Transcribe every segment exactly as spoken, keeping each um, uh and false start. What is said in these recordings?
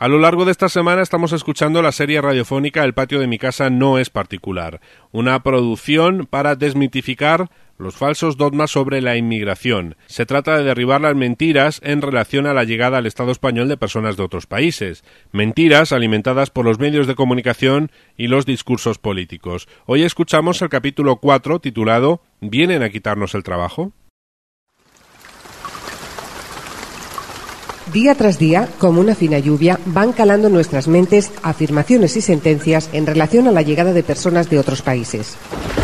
A lo largo de esta semana estamos escuchando la serie radiofónica El patio de mi casa no es particular, una producción para desmitificar los falsos dogmas sobre la inmigración. Se trata de derribar las mentiras en relación a la llegada al Estado español de personas de otros países. Mentiras alimentadas por los medios de comunicación y los discursos políticos. Hoy escuchamos el capítulo cuatro titulado ¿Vienen a quitarnos el trabajo? Día tras día, como una fina lluvia, van calando en nuestras mentes afirmaciones y sentencias en relación a la llegada de personas de otros países.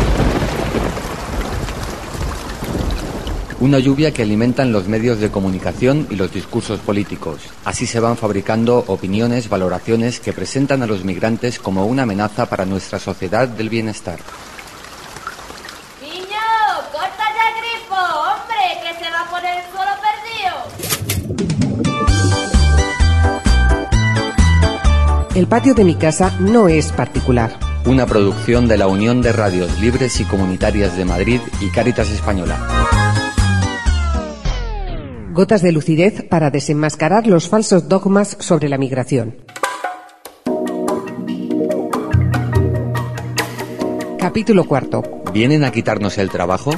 Una lluvia que alimentan los medios de comunicación y los discursos políticos. Así se van fabricando opiniones, valoraciones que presentan a los migrantes como una amenaza para nuestra sociedad del bienestar. ¡Niño, corta ya el grifo! ¡Hombre, que se va a poner el suelo perdido! El patio de mi casa no es particular. Una producción de la Unión de Radios Libres y Comunitarias de Madrid y Cáritas Española. Gotas de lucidez para desenmascarar los falsos dogmas sobre la migración. Capítulo cuarto. ¿Vienen a quitarnos el trabajo?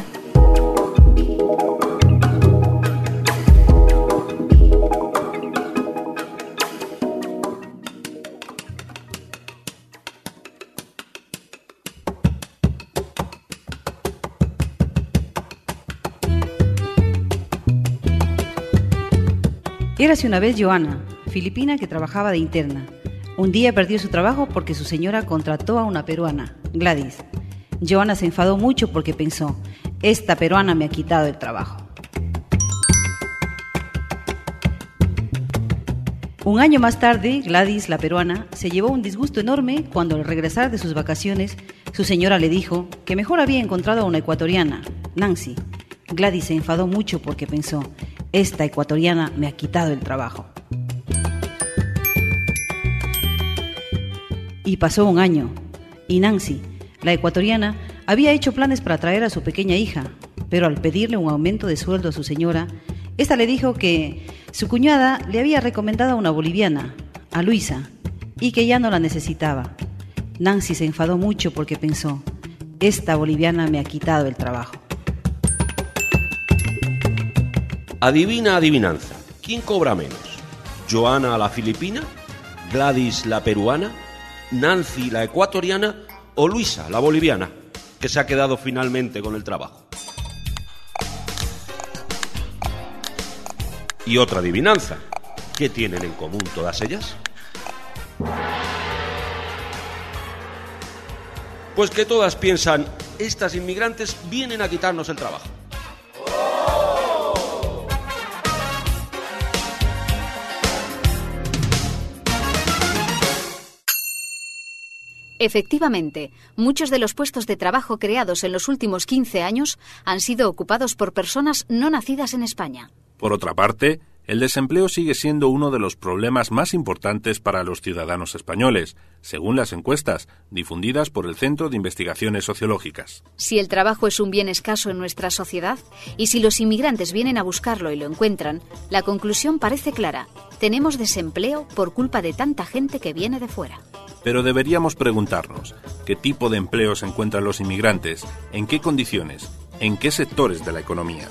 Érase una vez Joana, filipina que trabajaba de interna. Un día perdió su trabajo porque su señora contrató a una peruana, Gladys. Joana se enfadó mucho porque pensó, esta peruana me ha quitado el trabajo. Un año más tarde, Gladys, la peruana, se llevó un disgusto enorme cuando al regresar de sus vacaciones, su señora le dijo que mejor había encontrado a una ecuatoriana, Nancy. Gladys se enfadó mucho porque pensó, esta ecuatoriana me ha quitado el trabajo. Y pasó un año, y Nancy, la ecuatoriana, había hecho planes para traer a su pequeña hija, pero al pedirle un aumento de sueldo a su señora, esta le dijo que su cuñada le había recomendado a una boliviana, a Luisa, y que ya no la necesitaba. Nancy se enfadó mucho porque pensó, esta boliviana me ha quitado el trabajo. Adivina adivinanza, ¿quién cobra menos? ¿Joana la filipina? ¿Gladys la peruana? ¿Nancy la ecuatoriana? ¿O Luisa la boliviana, que se ha quedado finalmente con el trabajo? Y otra adivinanza, ¿qué tienen en común todas ellas? Pues que todas piensan, estas inmigrantes vienen a quitarnos el trabajo. Efectivamente, muchos de los puestos de trabajo creados en los últimos quince años han sido ocupados por personas no nacidas en España. Por otra parte, el desempleo sigue siendo uno de los problemas más importantes para los ciudadanos españoles, según las encuestas difundidas por el Centro de Investigaciones Sociológicas. Si el trabajo es un bien escaso en nuestra sociedad, y si los inmigrantes vienen a buscarlo y lo encuentran, la conclusión parece clara. Tenemos desempleo por culpa de tanta gente que viene de fuera. Pero deberíamos preguntarnos, ¿qué tipo de empleo se encuentran los inmigrantes? ¿En qué condiciones? ¿En qué sectores de la economía?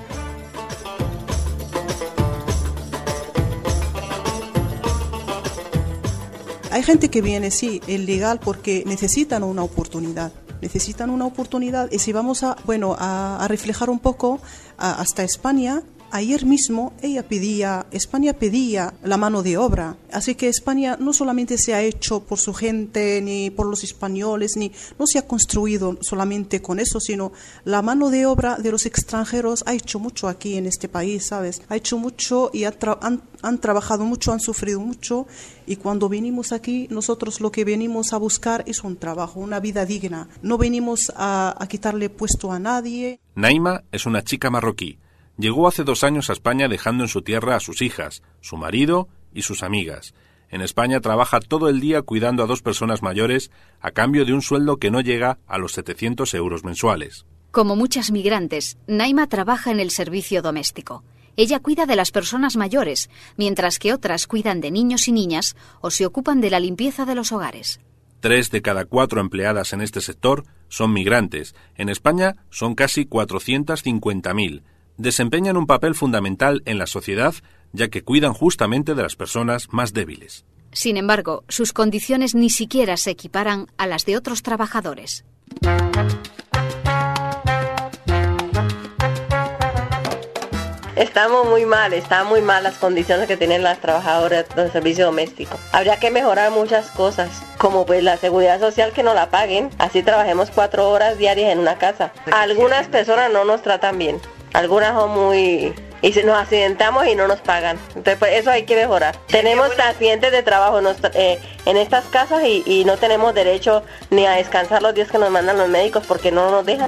Hay gente que viene, sí, ilegal porque necesitan una oportunidad. Necesitan una oportunidad y si vamos a, bueno, a, a reflejar un poco a, hasta España. Ayer mismo ella pedía, España pedía la mano de obra, así que España no solamente se ha hecho por su gente, ni por los españoles, ni no se ha construido solamente con eso, sino la mano de obra de los extranjeros ha hecho mucho aquí en este país, ¿sabes? Ha hecho mucho y ha tra- han, han trabajado mucho, han sufrido mucho y cuando venimos aquí, nosotros lo que venimos a buscar es un trabajo, una vida digna. No venimos a, a quitarle puesto a nadie. Naima es una chica marroquí. Llegó hace dos años a España dejando en su tierra a sus hijas, su marido y sus amigas. En España trabaja todo el día cuidando a dos personas mayores a cambio de un sueldo que no llega a los setecientos euros mensuales. Como muchas migrantes, Naima trabaja en el servicio doméstico. Ella cuida de las personas mayores, mientras que otras cuidan de niños y niñas o se ocupan de la limpieza de los hogares. Tres de cada cuatro empleadas en este sector son migrantes. En España son casi cuatrocientos cincuenta mil. Desempeñan un papel fundamental en la sociedad, ya que cuidan justamente de las personas más débiles. Sin embargo, sus condiciones ni siquiera se equiparan a las de otros trabajadores. Estamos muy mal, están muy mal las condiciones que tienen las trabajadoras del servicio doméstico. Habría que mejorar muchas cosas, como pues la seguridad social, que nos la paguen, así trabajemos cuatro horas diarias en una casa. Algunas personas no nos tratan bien, algunas son muy... y nos accidentamos y no nos pagan. Entonces, pues eso hay que mejorar. Tenemos accidentes de trabajo en, nuestra, eh, en estas casas y, y no tenemos derecho ni a descansar los días que nos mandan los médicos porque no nos dejan.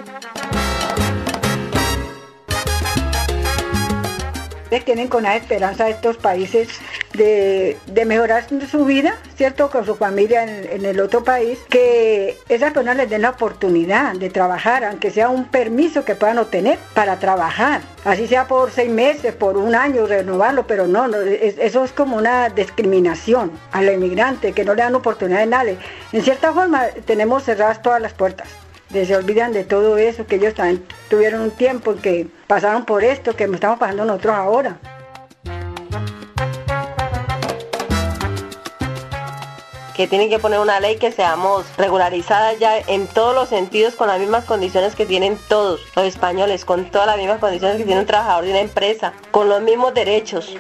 Tienen con la esperanza de estos países de, de mejorar su vida, ¿cierto?, con su familia en, en el otro país, que esas personas les den la oportunidad de trabajar, aunque sea un permiso que puedan obtener para trabajar, así sea por seis meses, por un año, renovarlo, pero no, no es, eso es como una discriminación a los inmigrantes, que no le dan oportunidad de nada. En cierta forma tenemos cerradas todas las puertas. Se olvidan de todo eso, que ellos también tuvieron un tiempo en que pasaron por esto, que estamos pasando nosotros ahora. Que tienen que poner una ley que seamos regularizadas ya en todos los sentidos, con las mismas condiciones que tienen todos los españoles, con todas las mismas condiciones que tiene un trabajador de una empresa, con los mismos derechos.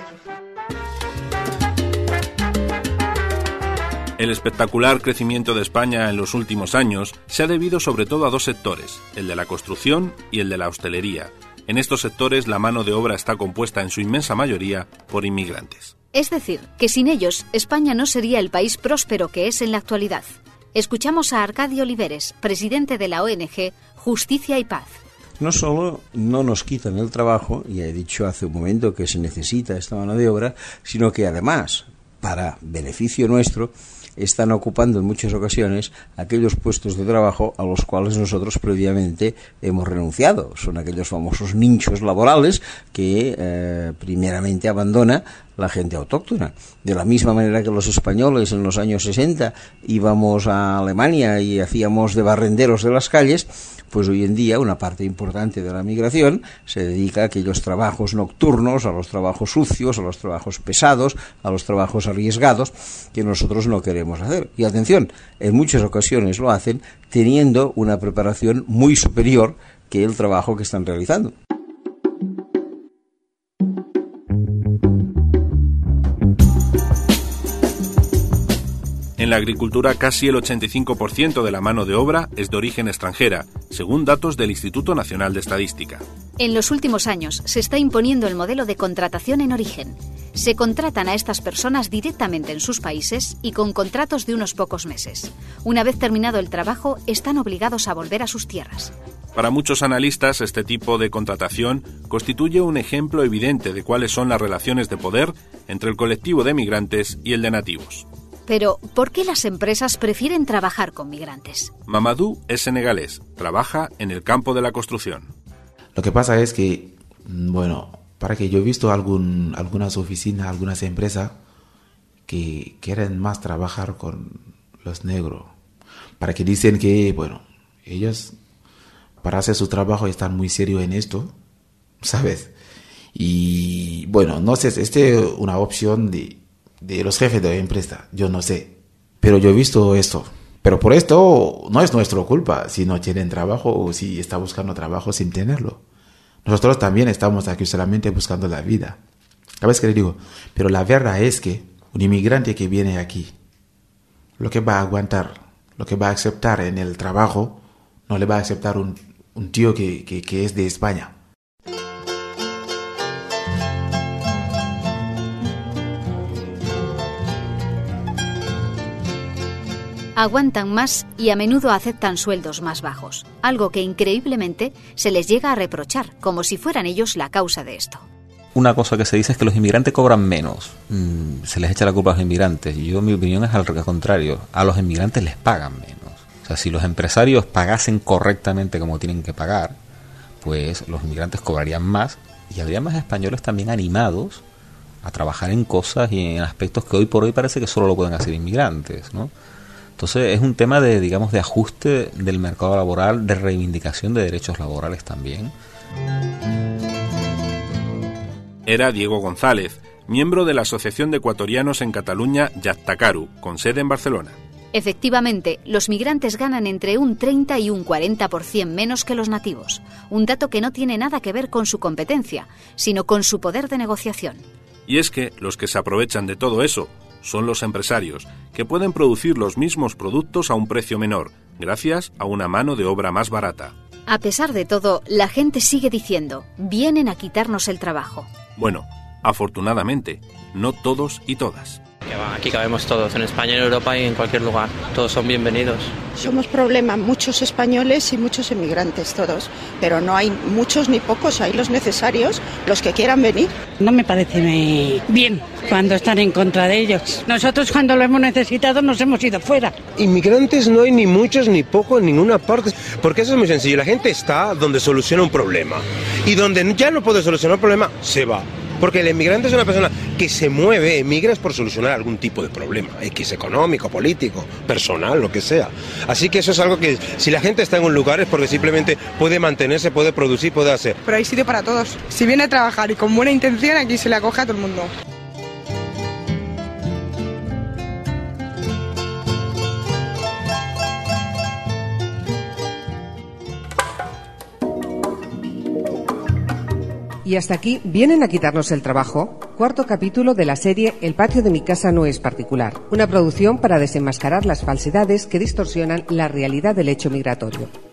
El espectacular crecimiento de España en los últimos años se ha debido sobre todo a dos sectores, el de la construcción y el de la hostelería. En estos sectores la mano de obra está compuesta en su inmensa mayoría por inmigrantes. Es decir, que sin ellos España no sería el país próspero que es en la actualidad. Escuchamos a Arcadio Oliveres, presidente de la O N G Justicia y Paz. No solo no nos quitan el trabajo, y he dicho hace un momento que se necesita esta mano de obra, sino que además, para beneficio nuestro, están ocupando en muchas ocasiones aquellos puestos de trabajo a los cuales nosotros previamente hemos renunciado. Son aquellos famosos nichos laborales que eh, primeramente abandona la gente autóctona. De la misma manera que los españoles en los años sesenta íbamos a Alemania y hacíamos de barrenderos de las calles, pues hoy en día una parte importante de la migración se dedica a aquellos trabajos nocturnos, a los trabajos sucios, a los trabajos pesados, a los trabajos arriesgados que nosotros no queremos hacer. Y atención, en muchas ocasiones lo hacen teniendo una preparación muy superior que el trabajo que están realizando. En la agricultura, casi el ochenta y cinco por ciento de la mano de obra es de origen extranjera, según datos del Instituto Nacional de Estadística. En los últimos años se está imponiendo el modelo de contratación en origen. Se contratan a estas personas directamente en sus países y con contratos de unos pocos meses. Una vez terminado el trabajo, están obligados a volver a sus tierras. Para muchos analistas, este tipo de contratación constituye un ejemplo evidente de cuáles son las relaciones de poder entre el colectivo de migrantes y el de nativos. Pero, ¿por qué las empresas prefieren trabajar con migrantes? Mamadou es senegalés, trabaja en el campo de la construcción. Lo que pasa es que, bueno, para que yo he visto algún, algunas oficinas, algunas empresas que quieren más trabajar con los negros. Para que dicen que, bueno, ellos para hacer su trabajo están muy serios en esto, ¿sabes? Y, bueno, no sé, esta es una opción de... de los jefes de la empresa, yo no sé, pero yo he visto esto. Pero por esto no es nuestra culpa si no tienen trabajo o si está buscando trabajo sin tenerlo. Nosotros también estamos aquí solamente buscando la vida. ¿Sabes qué le digo? Pero la verdad es que un inmigrante que viene aquí, lo que va a aguantar, lo que va a aceptar en el trabajo, no le va a aceptar un, un tío que, que, que es de España. Aguantan más y a menudo aceptan sueldos más bajos, algo que increíblemente se les llega a reprochar, como si fueran ellos la causa de esto. Una cosa que se dice es que los inmigrantes cobran menos. Mm, se les echa la culpa a los inmigrantes. Yo, mi opinión es al contrario. A los inmigrantes les pagan menos. O sea, si los empresarios pagasen correctamente como tienen que pagar, pues los inmigrantes cobrarían más y habría más españoles también animados a trabajar en cosas y en aspectos que hoy por hoy parece que solo lo pueden hacer inmigrantes, ¿no? Entonces es un tema de, digamos, de ajuste del mercado laboral, de reivindicación de derechos laborales también. Era Diego González, miembro de la Asociación de Ecuatorianos en Cataluña, Yattakaru, con sede en Barcelona. Efectivamente, los migrantes ganan entre un treinta y un cuarenta por ciento menos que los nativos, un dato que no tiene nada que ver con su competencia, sino con su poder de negociación. Y es que los que se aprovechan de todo eso son los empresarios, que pueden producir los mismos productos a un precio menor, gracias a una mano de obra más barata. A pesar de todo, la gente sigue diciendo, vienen a quitarnos el trabajo. Bueno, afortunadamente, no todos y todas. Que va, aquí cabemos todos, en España, en Europa y en cualquier lugar. Todos son bienvenidos. Somos problema muchos españoles y muchos emigrantes todos, pero no hay muchos ni pocos, hay los necesarios, los que quieran venir. No me parece bien cuando están en contra de ellos. Nosotros cuando lo hemos necesitado nos hemos ido fuera. Inmigrantes no hay ni muchos ni pocos en ninguna parte, porque eso es muy sencillo. La gente está donde soluciona un problema y donde ya no puede solucionar un problema, se va. Porque el inmigrante es una persona que se mueve, emigras por solucionar algún tipo de problema, X económico, político, personal, lo que sea. Así que eso es algo que si la gente está en un lugar es porque simplemente puede mantenerse, puede producir, puede hacer. Pero hay sitio para todos. Si viene a trabajar y con buena intención, aquí se le acoge a todo el mundo. Y hasta aquí, ¿vienen a quitarnos el trabajo? Cuarto capítulo de la serie El patio de mi casa no es particular. Una producción para desenmascarar las falsedades que distorsionan la realidad del hecho migratorio.